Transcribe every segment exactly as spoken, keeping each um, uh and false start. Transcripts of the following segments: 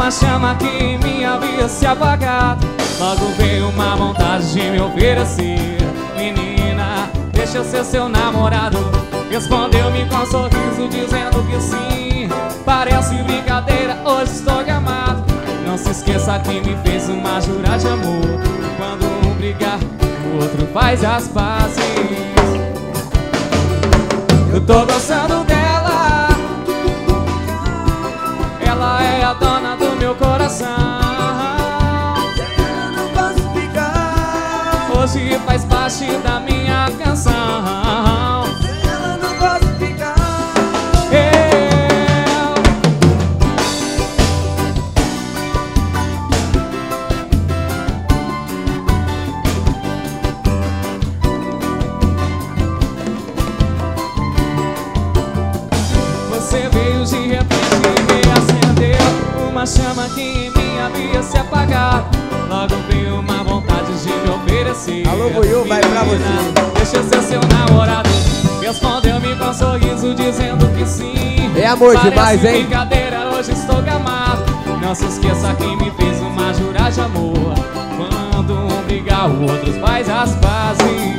uma chama que em mim havia se apagado. Logo veio uma vontade de me oferecer. Menina, deixa eu ser seu namorado. Respondeu-me com um sorriso dizendo que sim. Parece brincadeira, hoje estou gamado. Não se esqueça que me fez uma jura de amor. Quando um brigar, o outro faz as pazes. Eu tô gostando dela. Ela é a dona do meu coração. Eu não posso ficar. Hoje faz parte da minha canção. Ela não posso ficar. Eu... Você veio de repente e me acendeu uma chama que em mim havia se apagado. Logo veio uma vontade de me oferecer. Alô, Buiú, vai pra você. Deixa eu ser seu namorado. Respondeu-me com um sorriso dizendo que sim. É amor Parece demais, hein? brincadeira, hoje estou gamado. Não se esqueça que me fez uma jura de amor. Quando um brigar, o outro faz as pazes.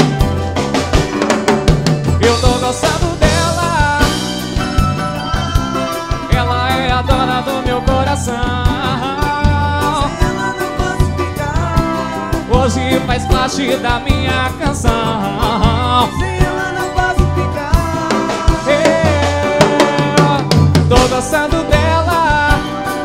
Eu tô gostando dela. Ela é a dona do meu coração. Ela não posso ficar. Hoje faz parte da minha canção. Sem ela não posso ficar. Eu tô gostando dela.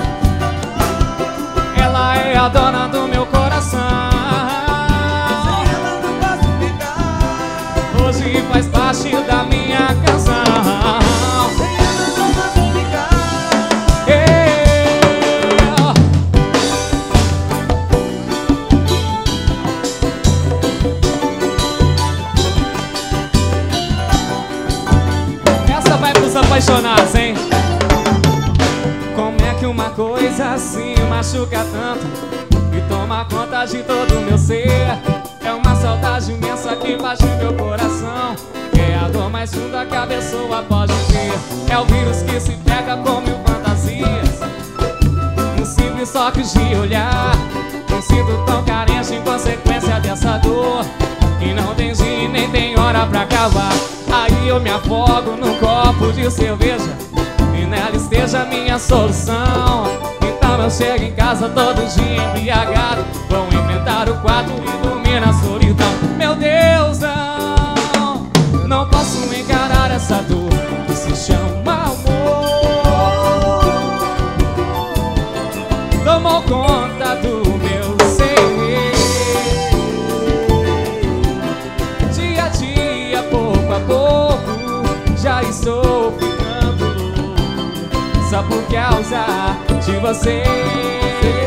Ela é a dona do meu coração. Sem ela não posso ficar. Hoje faz parte da minha canção. Sem ela não posso ficar. Essa vai pros apaixonados, hein? Como é que uma coisa assim machuca tanto e toma conta de todo o meu ser? É uma saudade imensa que bate no meu coração. É a dor mais funda que a pessoa pode ter. É o vírus que se pega com mil fantasias. Um simples toque de olhar. Me sinto tão carente em consequência dessa dor, que não tem dia nem tem hora pra acabar. Aí eu me afogo num copo de cerveja e nela esteja a minha solução. Então eu chego em casa todo dia embriagado. Vou inventar o quarto e dormir na solidão. Meu Deus, não, não posso encarar essa dor que se chama amor. Tomou conta do meu ser. Dia a dia, pouco a pouco, já estou ficando louco só por causa de você.